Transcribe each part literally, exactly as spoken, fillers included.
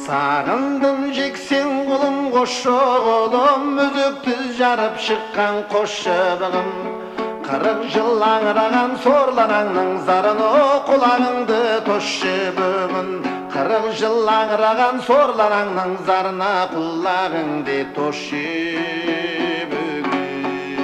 Sağındım jeksen kulum koşu kolum, müzüktüz jarıp şıkkan koş şıbığım. Kırık jıl ağıragan sorlananның zarını kulağыңды toşşu bugün. Kırık jıl ağıragan sorlananның zarına kulağыңды toşşu bugün.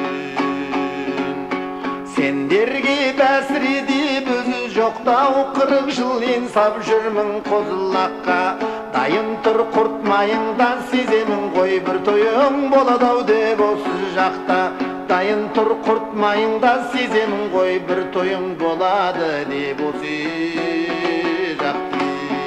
Senderge bäsiridi bözü joktau, kırık jıl insap jürmün kozulakka. Dayın tur kurtmayыңdan sezemin koy bir toyun boladau dep осы жақта. Dayın tur kurtmayыңdan sezemin koy bir toyun болады dep осы жақта.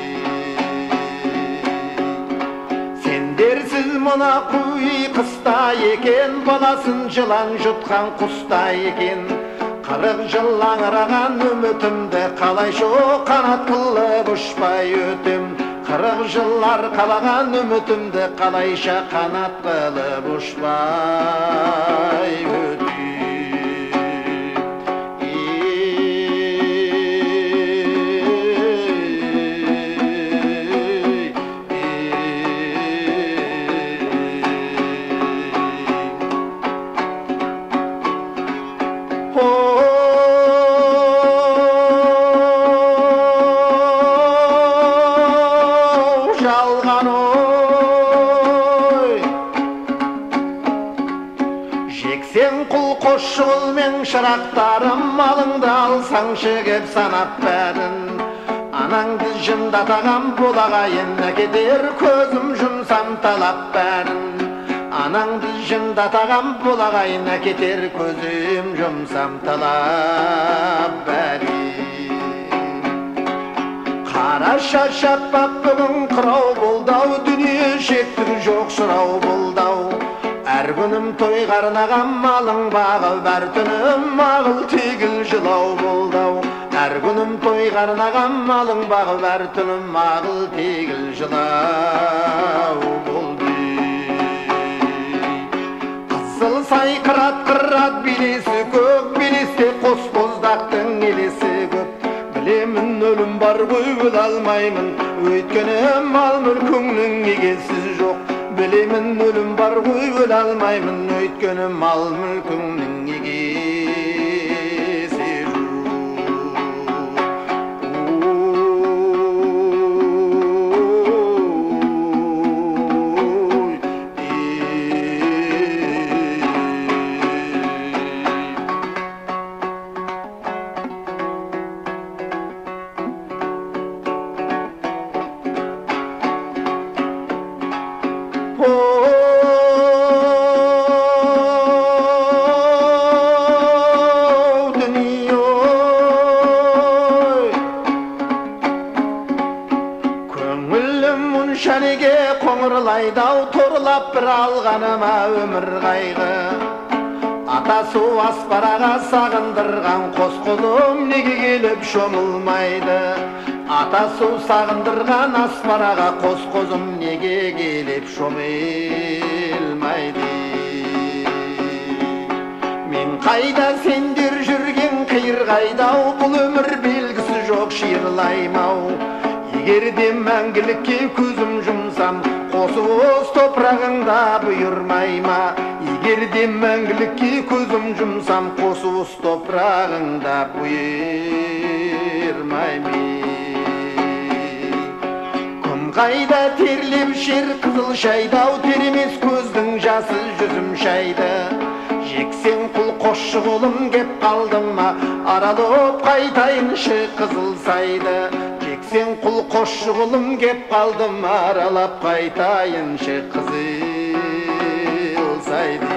Сендерсіз мына куй қыста екен, баласын жылан жұтқан құста екен. Қырық жыл аңыраған үмітімді қалайша қанат қылып ұшпай өтем. Kırık жылlar қалаған үмітімді қалайша қанат қылып ұшпай өтем. Жексен құл қошшығыл мен шырақтарым, малыңды алсаңшы кеп санап бәрін. Анаңды жындатаған болағайын, әкетер көзім жұмсам талап бәрін. Анаңды жындатаған болағайын, әкетер көзім жұмсам талап бәрін. Қара шашаппап бүгін қырау болдау, дүние шектің жоқ шырау болдау. Әр күнім той қарнаған малың бағыл, әр түнім мағыл тегіл жылау болдау. Әр күнім той қарнаған малың бағыл, әр түнім мағыл тегіл жылау болды. Қызыл сай қырат қырат белесі көк, белесте қос боздақтың елесі көп. Білемін өлім бар ғой өле алмаймын, өйткені мал мүлкіңнің егесі жоқ. Білемін өлім бар ғой өле алмаймын, өйткені мал мүлкіңнің егесі жоқ. Шәнеге қоңырлайдау, торлап бір алғаныма өмір қайғы. Ата су аспараға сағындырған қос қолым неге келіп шомылмайды. Ата су сағындырған аспараға қос қозым неге келіп шомылмайды. Мен қайда, сендер жүрген қиыр қайдау, бұл өмір белгісі жоқ шиырлаймау. Егерде мәңгілікке көзім жұмсам, қосы оз топырағыңда бұйырмай ма? Егерде мәңгілікке көзім жұмсам, қосы оз топырағыңда бұйырмай ма? Күн қайда терлеп шер қызыл шайдау, теремес көздің жасы жүзім шайды. Жексен құл қосшы қолым кеп қалдым ма, аралып қайтайыншы қызыл сайды. Сен құл қосшы құлым кеп қалдым, аралап қайтайыншы қызыл сайды.